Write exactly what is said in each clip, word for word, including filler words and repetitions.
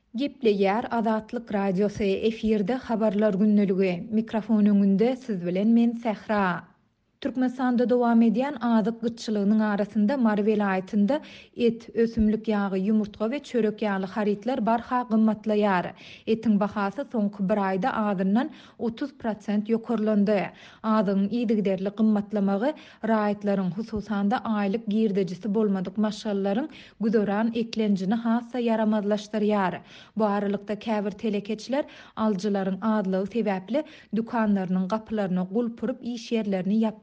Gepleýär Azatlyk radiosy efirde habarlar günneligi. Mikrofon öňünde siz bilen men Sähra. Türkmenistanda dowam edýän azyk gytçylygynyň arasynda Mary welaýatynda et, ösümlik ýagy, ýumurtga we çörek ýaly haritler barha gymmatlaýar. Etiň bahasy soňky bir aýda adyndan otuz prosent ýokarlandy. Adyň ýygyderli gymmatlamagy raýatlaryň, hususanda aýlyk girdejisi bolmadyk maşgallaryň güdoran eklenjini hassa yaramazlaşdyrýar. Bu aralykda käbir telekeçiler aljylaryň adlygy sebäpli dukanlarynyň gapylaryna gulpuryp iş ýerlerini ýapýarlar.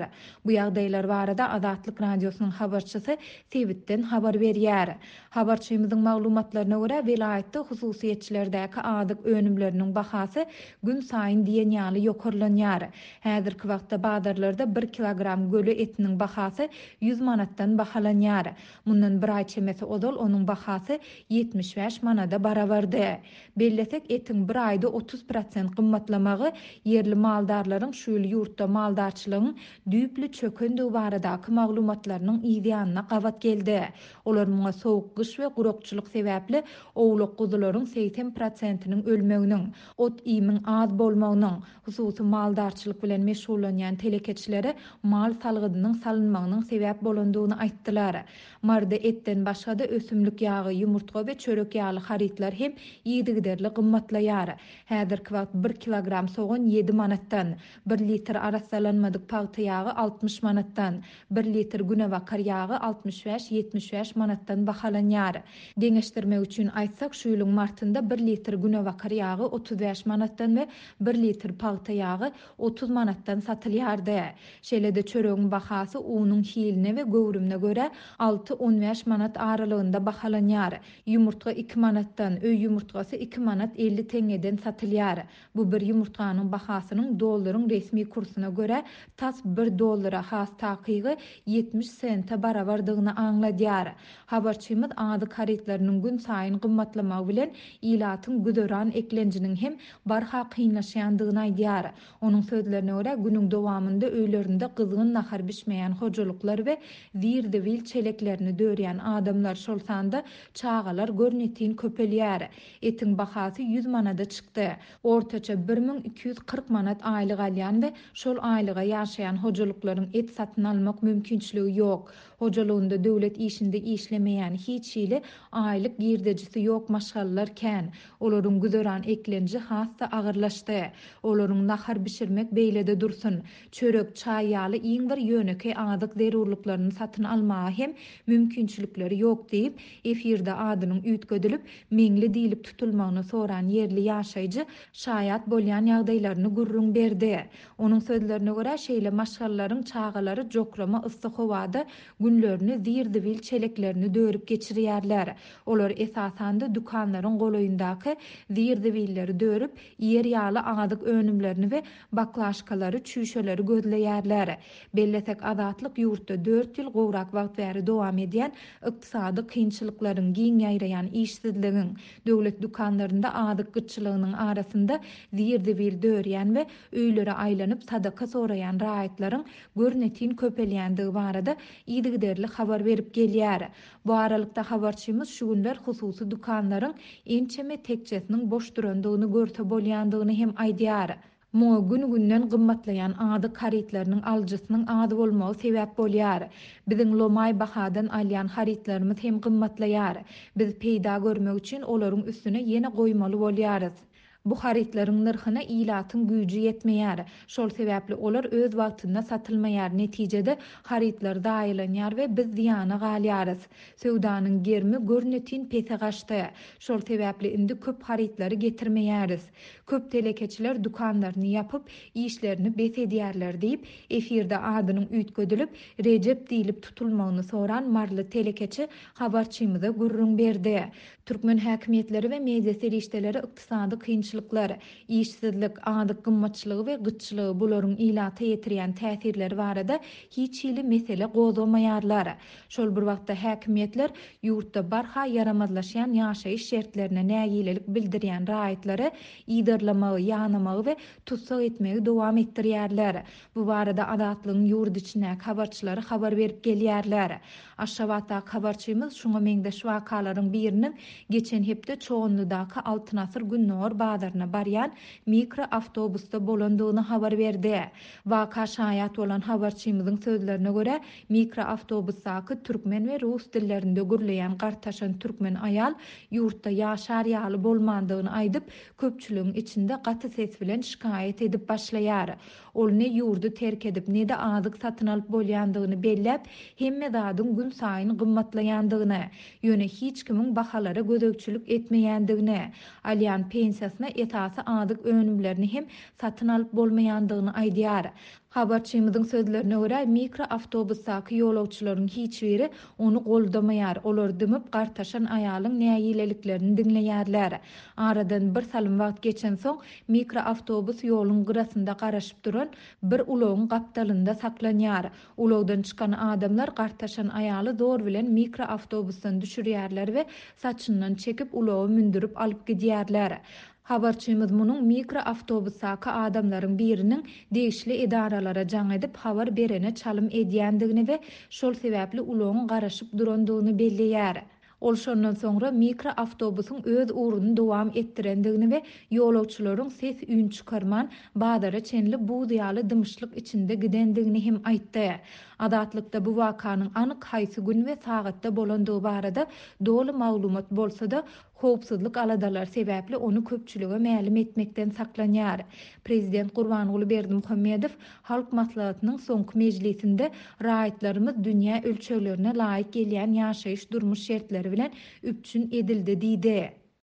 Bu ýagdaýlar barada Azatlyk radiosynyň habarçysy Sebitden habar berýär. Habarçymyzyň maglumatlaryna görä welaýatda hususiýetçilerdäki adyk önümleriniň bahasy gün saýyn diýen ýaly ýokarlanýar. Häzirki wagtda bazarlarda bir kilogram gölü etiniň bahasy yüz manatdan bahalanýar. Mundan bir aý çemesi odol onuň bahasy yetmiş beş manada barabardy. Bellesek etiň bir aýda otuz prosent gymmatlamagy yerli maldarlaryň şu ýyl ýurtda maldarçylygyň düýpli çökendigi baradaky maglumatlarynyň ýygyanyna gawat geldi. Olar muňa sowuk gyş we gurokçylyk sebäpli owlak guzularyň seksen prosentiniň ölmeginiň, ot iýimiň az bolmagynyň, hususy maldarçylyk bilen meşgullanýan telekeçilere mal salgydynyň salynmagynyň sebäp bolandygyny aýtdylar. Marda etten başga da ösümlik ýagy, ýumurtga we çörek ýaly haritler hem ýygyderli gymmatlaýar. Häzirki wagt bir kilogram soğan yedi manatdan, bir litr arassalanmadyk paýta ýagy altmış manatdan, bir litr günewakar ýagy altmış beş yetmiş beş manatdan bahalanýar. Deňeşdirmek üçin aýtsak, şu ýylyň martynda bir litr günewakar ýagy otuz beş manatdan we bir litr paýta ýagy otuz manatdan satylýardy. Şeýle-de çöregiň bahasy unuň hiline we göwrümine görä alty on beş manat aralygynda bahalanýar. Ýumurtga iki manatdan, öý ýumurtgasy iki manat elli teňeden satylýar. Bu bir ýumurtganyň bahasynyň dollaryň resmi kursyna görä tas bir dollara has takygy yetmiş sente barabardygyny aňladýar. Habarçymyz adyk haritleriniň gün saýyn gymmatlamagy bilen ilatyň güdoran eklenjiniň hem barha kynlaşýandygyny aýdýar. Onuň sözlerine görä günüň dowamında öýlerinde gyzgyn nahar bişmeýän hojalyklar we wirdi wil çeleklerini dörýän adamlar şolsanda çağalar görnetin köpelýär. Etiň bahasy yüz manada çykdy. Ortaça bir min iki yüz kırk manat aýlyk alýan we şol aýlyga ýaşaýan hojalyklaryň et satyn almak mümkinçiligi ýok. Hojalygynda döwlet işinde işlemeýän hiç ýyly aýlyk girdejisi ýok maşgallar kän. Olaryň güdoran eklenji hassa agyrlaşdy. Olaryň nahar bişirmek beýlede dursun. Çörek, çaý ýaly iň bir ýöneki adyk zerurlyklaryny satyn almagy hem mümkinçilikleri ýok diýip efirde adynyň üýtgedilip meňli diýilip tutulmagyny soran yerli ýaşaýjy şaýat bolýan ýagdaýlaryny gurrun berdi. Onuň sözlerine görä şeýle maşgallaryň çağalary jokrama yssyk howada günlerini zirdi wil çeleklerini dörüp geçirýärler. Olar esasanda dukanlaryň golaýyndaky zirdi willeri dörüp ýer ýaly adyk önümlerini we baklaşkalary, çüşeleri gözleýärler. Bellesek Azatlyk ýurtda dört ýyl gowrak wagt bäri dowam edýän ykdysady kynçylyklaryň, giň ýaýraýan işsizligiň, döwlet dukanlarynda adyk gytçylygynyň arasynda zirdi wil dörýän we öýlere aýlanyp sadaka soraýan raýatlaryň görnetin köpelýändigi barada ýygyderli habar berip gelýär. Bu aralykda habarçymyz şu günler hususy dukanlaryň ençeme tekçesiniň boş durandygyny görse bolýandygyny hem aýdýar. Moňa gün-günden gymmatlaýan adyk haritleriniň aljysynyň ady bolmagy sebäp bolýar. Biziň lomay bahadan alýan haritlerimiz hem gymmatlaýar. Biz peýda görmek üçin olaryň üstüne ýene goýmaly bolýarys. Bu haritleriň nyrhyna ilatyň güýji ýetmeýär. Şol sebäpli olar öz wagtynda satylmaýar. Netijede haritler daýylanýar we biz ziýana galýarys. Söwdanyň germi görnetin pese gaçdy. Şol sebäpli indi köp haritleri getirmeýäris. Köp telekeçiler dukanlaryny ýapyp işlerini bes edýärler diýip efirde adynyň üýtgedilip Recep diýilip tutulmagyny soran marly telekeçi habarçymyza gurrun berdi. Türkmen häkimetleri we media serişdeleri ykdysady kynçylyk karşılıklar, işsizlik, adyk gymmatçylygy we gyççylygy bularyň ilata ýetirýän täsirleri barada hiç ýyly mesele gozamaýarlar. Şol bir wagtda häkimiýetler ýurtda barha yaramazlaşýan ýaşaýyş şertlerine nägilelik bildirýän raýatlary iýdarlamagy, ýanamagy we tutsak etmegi dowam etdirýärler. Bu barada Azatlygyň ýurt içine habarçylary habar berip gelýärler. Aşgabatda habarçymyz şuňa meňdeş wakalaryň biriniň geçen hepde Çoğunludaky Altyn Asyr Günnor bazaryna barýan mikro awtobusda bolandygyny habar berdi. Waka şaýat bolan habarçymyzyň sözlerine görä, mikro awtobusdaky türkmen we rus dillerinde gürleýän gartaşan türkmen aýal ýurtda ýaşar ýaly bolmandygyny aýdyp, köpçüligiň içinde gaty ses bilen şikaýet edip başlaýar. Ol ne ýurdu terk edip, ne de adyk satyn alyp bolýandygyny belläp, hemme zadyň gün saýyn gymmatlaýandygyny, ýöne hiç kimiň bahalary gödökçülük etmeýändigini, alýan pensiýasyna esasy adyk önümlerini hem satyn alyp bolmaýandygyny aýdýar. Habarçymyzyň sözlerine görä, mikro awtobusdaky ýolagçylaryň hiç biri onu goldamaýar. Olar dymyp gartaşan aýalyň näýileliklerini dinleýärler. Aradan bir salym wagt geçen soň mikro awtobus ýoluň gyrasynda garaşyp duran bir ulagyň gapdalynda saklanýar. Ulagdan çykan adamlar gartaşan aýaly zor bilen mikro awtobusdan düşürýärler we saçyndan çekip ulagy mündürip alyp gidýärler. Habarçymyz munyň mikro awtobusdaky adamlaryň biriniň degişli edaralara jaň edip habar berene çalym edýändigini we şol sebäpli ulagyň garaşyp durandygyny belleýär. Ol şondan soňra mikro awtobusyň öz uruny dowam etdirendigini we ýolagçylaryň ses üň çykarman badara çenli buğdaýaly dymyşlyk içinde gidendigini hem aýtdy. Adatlykda bu wakanyň anyk haýsy gün we sagatda bolandygy barada dolu maglumat bolsa-da howpsuzlyk aladalar sebäpli onu köpçülige mälim etmekden saklanýar. Prezident Gurbanguly Berdimuhammedow Halk Maslahatynyň soňky mejlisinde raýatlarymyz dünýä ölçeglerine laýyk gelýän ýaşaýyş durmuş şertleri bilen üpçün edildi diýdi.